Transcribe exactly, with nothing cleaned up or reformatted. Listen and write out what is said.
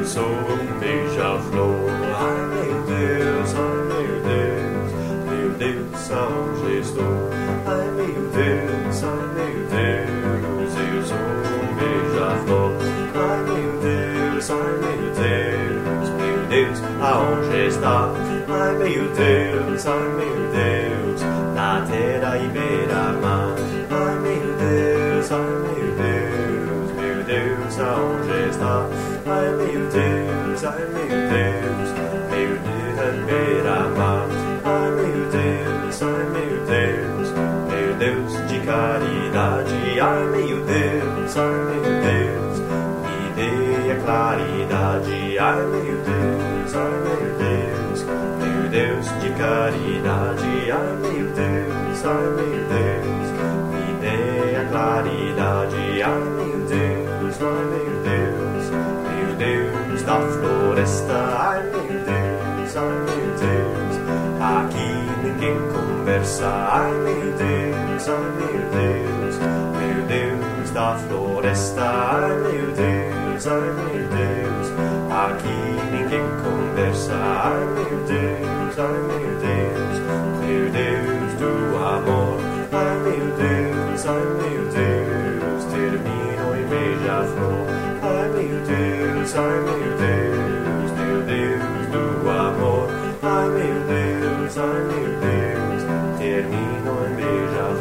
sou um beija-flor. Ai meu Deus, ai meu Deus, meu Deus, aonde estou? Ai meu Deus, ai meu Deus, eu sou um beija-flor. Ai meu Deus, ai meu Deus, meu Deus, aonde está? Ai meu Deus, ai meu Deus, na terra e beira-mar. Ai meu Deus, ai meu Deus, meu Deus, aonde está? Ai meu Deus, ai meu Deus, meu Deus, beira-mar. Ai meu Deus, ai meu Deus, meu Deus de caridade. Ai meu Deus, ai meu Deus, me dê a claridade. Ai meu Deus, ai meu Deus, meu Deus de caridade. Ai meu Deus, ai meu Deus, me dê a claridade. Ai meu Deus, ai meu Deus, meu Deus da floresta. Ai meu Deus, ai meu Deus, aqui ninguém conversa. Ai meu Deus, ai meu Deus, meu Deus da floresta. Ai meu Deus, ai meu Deus, aqui ninguém conversa. Ai meu Deus, ai meu Deus, meu Deus do amor. Ai meu Deus, ai meu Deus, termino em beija-flor. Ai meu Deus, ai meu Deus, meu Deus do amor. Ai meu Deus, ai meu Deus, termino em beija-flor.